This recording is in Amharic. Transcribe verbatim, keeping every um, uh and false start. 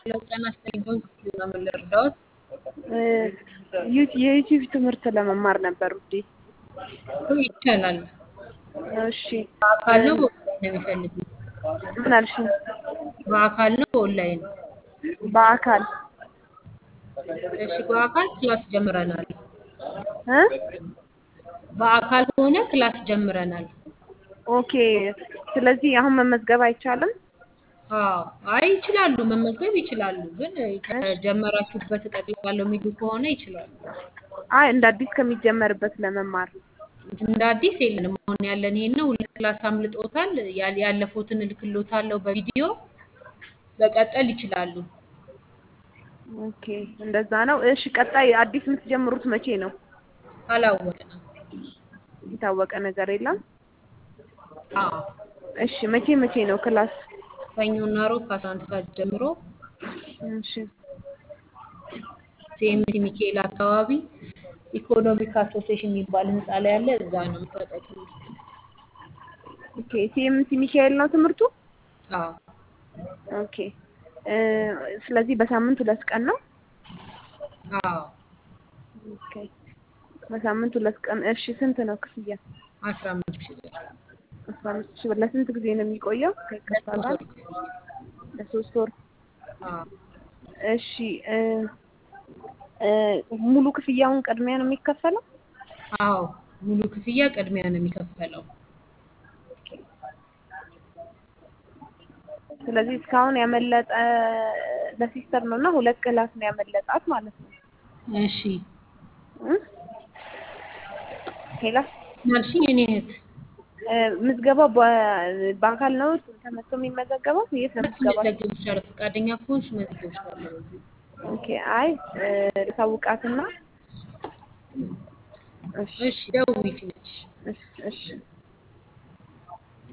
ለውጠና አስተኝቶን ክፍል ነው የምንረዳዎት። የዩቲዩብ ትምህርት ለመማር ነበር ውዴ። ይቻላል። እሺ በአካል ነው በኦንላይን ነው የሚፈልጉት? ምን አልሽኝ? በአካል ነው በኦንላይን? በአካል እሺ በአካል ክላስ ጀምረናል። እ በአካል ከሆነ ክላስ ጀምረናል። ኦኬ። ስለዚህ አሁን መመዝገብ አይቻልም? አዎ አይ ይችላሉ፣ መመዝገብ ይችላሉ። ግን ከጀመራችሁበት እቀጥላለሁ የሚሉ ከሆነ ይችላሉ። አይ እንደ አዲስ ከሚጀመርበት ለመማር እንደ አዲስ የለንም። አሁን ያለን ይሄን ነው። ሁለት ክላስ አምልጦታል። ያል- ያለፉትን እልክሎታለሁ በቪዲዮ መቀጠል ይችላሉ። ኦኬ እንደዛ ነው። እሺ ቀጣይ አዲስ የምትጀምሩት መቼ ነው? አላወቅንም። የታወቀ ነገር የለም? አዎ እሺ መቼ መቼ ነው ክላስ? ሰኞና ሮብ ከአስራ አንድ ሰዓት ጀምሮ እሺ ሲኤምሲ ሚካኤል አካባቢ ኢኮኖሚክ አሶሲዬሽን የሚባል ህንፃ ላይ ያለ እዛ ነው የሚሰጠው ትምህርት። ኦኬ ሲኤምሲ ሚካኤል ነው ትምህርቱ? አዎ ኦኬ እ ስለዚህ በሳምንት ሁለት ቀን ነው? አዎ ኦኬ በሳምንት ሁለት ቀን። እሺ ስንት ነው ክፍያ? አስራ አምስት ሺህ ብር አስራ አምስት ሺህ ብር። ለስንት ጊዜ ነው የሚቆየው? ከይቅርታ ለሶስት ጋር ወር ክፍያ። ለሶስት ወር። አዎ እሺ እ እ ሙሉ ክፍያውን ቅድሚያ ነው የሚከፈለው? አዎ ሙሉ ክፍያ ቅድሚያ ነው የሚከፈለው። ስለዚህ እስካሁን ያመለጠ ለሲስተር ነው እና ሁለት ክላስ ነው ያመለጣት ማለት ነው። እሺ እ ሄላ ማልሽኝ የኔ እህት እ ምዝገባው በ- በአካል ነው ተመቶ የሚመዘገበው? የት ነው ምዝገባው? መዘግብሻለሁ። ፈቃደኛ ከሆንሽ መዘግብሻለሁ በዚህ። ኦኬ አይ እ ታውቃትና እሺ እሺ ደውዪ ሲመችሽ። እሺ እሺ